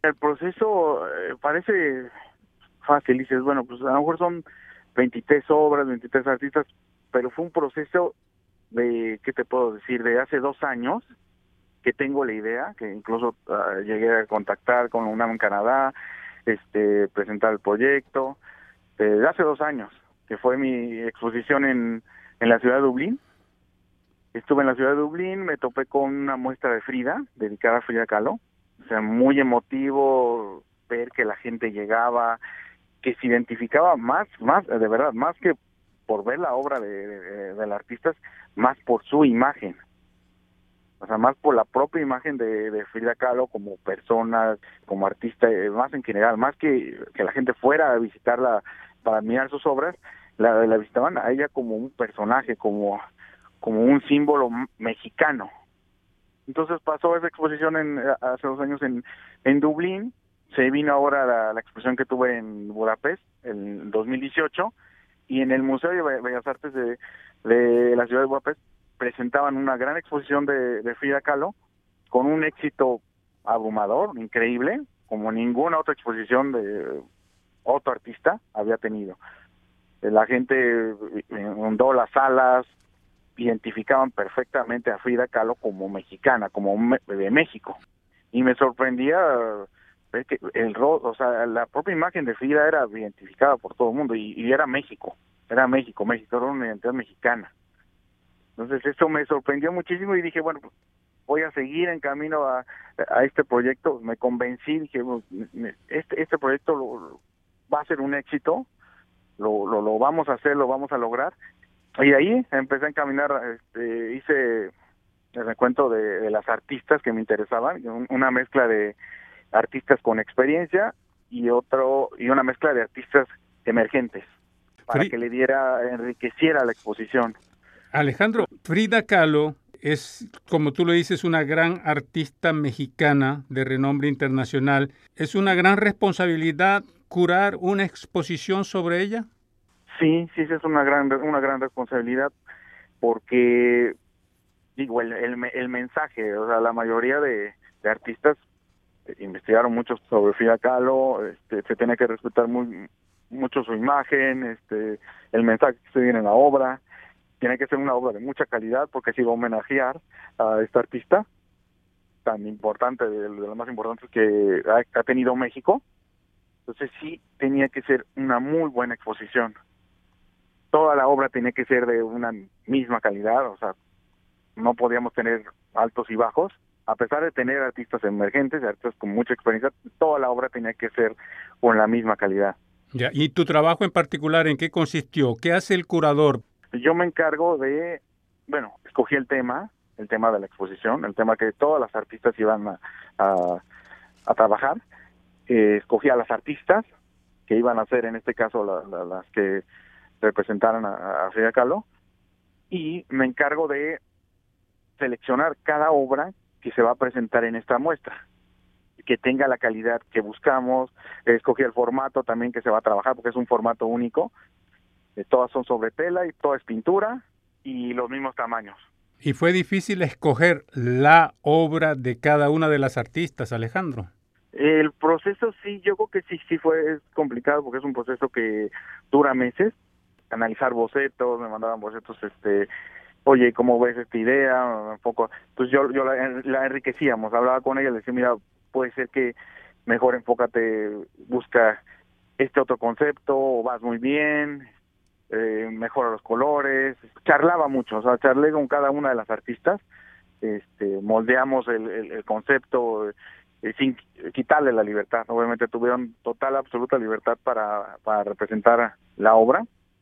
El proceso parece fácil, dices, bueno, pues a lo mejor son 23 obras, 23 artistas, pero fue un proceso de, ¿qué te puedo decir? De hace 2 años que tengo la idea, que incluso llegué a contactar con UNAM en Canadá, presentar el proyecto, de hace 2 años, que fue mi exposición en la ciudad de Dublín. Estuve en la ciudad de Dublín, me topé con una muestra de Frida, dedicada a Frida Kahlo. O sea, muy emotivo ver que la gente llegaba, que se identificaba más, de verdad, más que por ver la obra del artista, más por su imagen. O sea, más por la propia imagen de Frida Kahlo como persona, como artista, más en general, más que la gente fuera a visitarla para admirar sus obras, la visitaban a ella como un personaje, como un símbolo mexicano. Entonces pasó esa exposición hace 2 años en Dublín, se vino ahora la exposición que tuve en Budapest en 2018, y en el Museo de Bellas Artes de la ciudad de Budapest presentaban una gran exposición de Frida Kahlo con un éxito abrumador, increíble, como ninguna otra exposición de otro artista había tenido. La gente inundó las salas, identificaban perfectamente a Frida Kahlo como mexicana, como de México. Y me sorprendía ver que o sea, la propia imagen de Frida era identificada por todo el mundo y era México, México era una identidad mexicana. Entonces eso me sorprendió muchísimo y dije, bueno, pues, voy a seguir en camino a este proyecto. Me convencí, dije, bueno, este proyecto va a ser un éxito, lo vamos a hacer, lo vamos a lograr. Y ahí empecé a encaminar, hice el recuento de las artistas que me interesaban, una mezcla de artistas con experiencia y una mezcla de artistas emergentes, para que enriqueciera la exposición. Alejandro, Frida Kahlo es, como tú lo dices, una gran artista mexicana de renombre internacional. ¿Es una gran responsabilidad curar una exposición sobre ella? Sí, sí, es una gran responsabilidad, porque digo, el mensaje, o sea, la mayoría de artistas investigaron mucho sobre Frida Kahlo, se tiene que respetar mucho su imagen, el mensaje que se viene en la obra, tiene que ser una obra de mucha calidad porque se iba a homenajear a esta artista tan importante, de las más importantes que ha tenido México. Entonces sí tenía que ser una muy buena exposición. Toda la obra tenía que ser de una misma calidad, o sea, no podíamos tener altos y bajos. A pesar de tener artistas emergentes, artistas con mucha experiencia, toda la obra tenía que ser con la misma calidad. Ya. ¿Y tu trabajo en particular en qué consistió? ¿Qué hace el curador? Yo me encargo bueno, escogí el tema de la exposición, el tema que todas las artistas iban a trabajar. Escogí a las artistas que iban a ser, en este caso, las que representaran a Frida Kahlo, y me encargo de seleccionar cada obra que se va a presentar en esta muestra, que tenga la calidad que buscamos. Escogí el formato también que se va a trabajar, porque es un formato único. Todas son sobre tela y toda es pintura y los mismos tamaños. ¿Y fue difícil escoger la obra de cada una de las artistas, Alejandro? El proceso sí, yo creo que sí fue complicado, porque es un proceso que dura meses. Analizar bocetos, me mandaban bocetos, oye, ¿cómo ves esta idea? Un poco, pues yo la enriquecíamos, hablaba con ella, le decía, mira, puede ser que mejor enfócate, busca este otro concepto, o vas muy bien, mejora los colores. Charlaba mucho, o sea, charlé con cada una de las artistas, moldeamos el concepto, sin quitarle la libertad. Obviamente tuvieron total, absoluta libertad para representar la obra.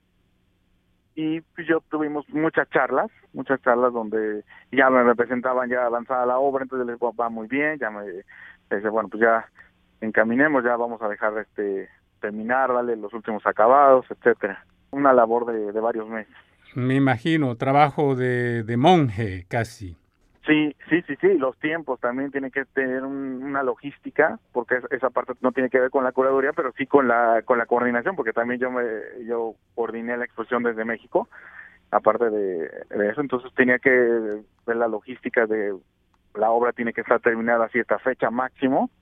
Y pues yo tuvimos muchas charlas donde ya me representaban ya avanzada la obra, entonces les va muy bien, dice, bueno, pues ya encaminemos, ya vamos a dejar terminar, darle los últimos acabados, etcétera. Una labor de varios meses. Me imagino, trabajo de monje casi. Sí, los tiempos también tienen que tener una logística, porque esa parte no tiene que ver con la curaduría, pero sí con la coordinación, porque también yo coordiné la exposición desde México, aparte de eso. Entonces tenía que ver la logística de la obra, tiene que estar terminada a cierta fecha máximo,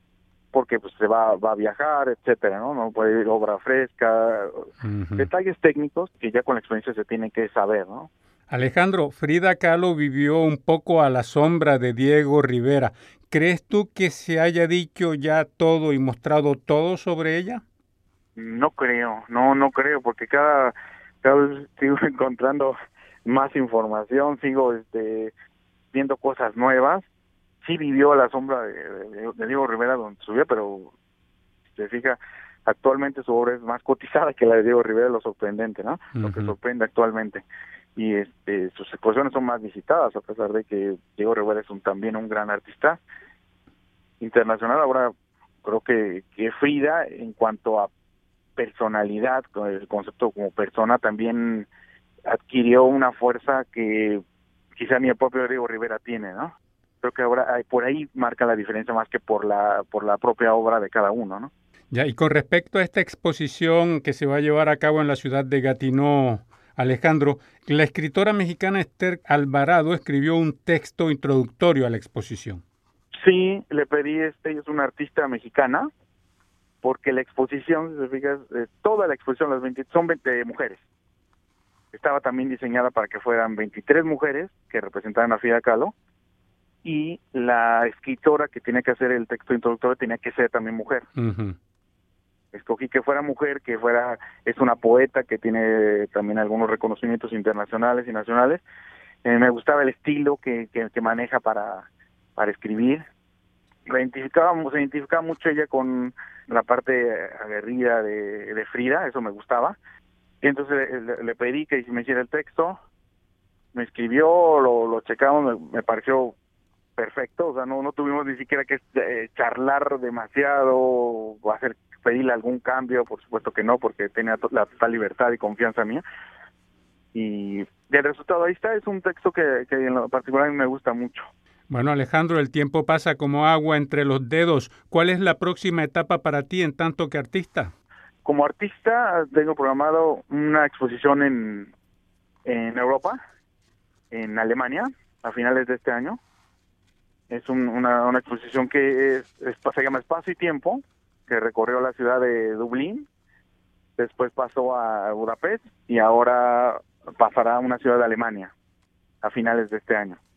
porque pues se va a viajar, etcétera, ¿no? No puede ir obra fresca, detalles técnicos que ya con la experiencia se tienen que saber, ¿no? Alejandro, Frida Kahlo vivió un poco a la sombra de Diego Rivera. ¿Crees tú que se haya dicho ya todo y mostrado todo sobre ella? No creo, no creo, porque cada vez sigo encontrando más información, sigo viendo cosas nuevas. Sí vivió a la sombra de Diego Rivera donde subió, pero si se fija, actualmente su obra es más cotizada que la de Diego Rivera, lo sorprendente, ¿no? Lo que sorprende actualmente. Y sus exposiciones son más visitadas, a pesar de que Diego Rivera es también un gran artista internacional. Ahora creo que Frida, en cuanto a personalidad, con el concepto como persona, también adquirió una fuerza que quizá ni el propio Diego Rivera tiene, ¿no? Creo que ahora por ahí marca la diferencia más que por la propia obra de cada uno, ¿no? Ya, y con respecto a esta exposición que se va a llevar a cabo en la ciudad de Gatineau, Alejandro, la escritora mexicana Esther Alvarado escribió un texto introductorio a la exposición. Sí, le pedí, ella es una artista mexicana, porque la exposición, si te fijas, toda la exposición, son 20 mujeres. Estaba también diseñada para que fueran 23 mujeres que representaran a Frida Kahlo, y la escritora que tenía que hacer el texto introductorio tenía que ser también mujer. Escogí que fuera mujer, es una poeta que tiene también algunos reconocimientos internacionales y nacionales. Me gustaba el estilo que maneja para escribir. Se identificaba mucho ella con la parte aguerrida de Frida, eso me gustaba. Y entonces le pedí que me hiciera el texto, me escribió, lo checamos, me pareció perfecto, o sea, no tuvimos ni siquiera que charlar demasiado o pedirle algún cambio, por supuesto que no, porque tenía la total libertad y confianza mía. Y el resultado ahí está, es un texto que en lo particular a mí me gusta mucho. Bueno, Alejandro, el tiempo pasa como agua entre los dedos. ¿Cuál es la próxima etapa para ti en tanto que artista? Como artista tengo programado una exposición en Europa, en Alemania, a finales de este año. Es una exposición que se llama Espacio y Tiempo, que recorrió la ciudad de Dublín, después pasó a Budapest y ahora pasará a una ciudad de Alemania a finales de este año.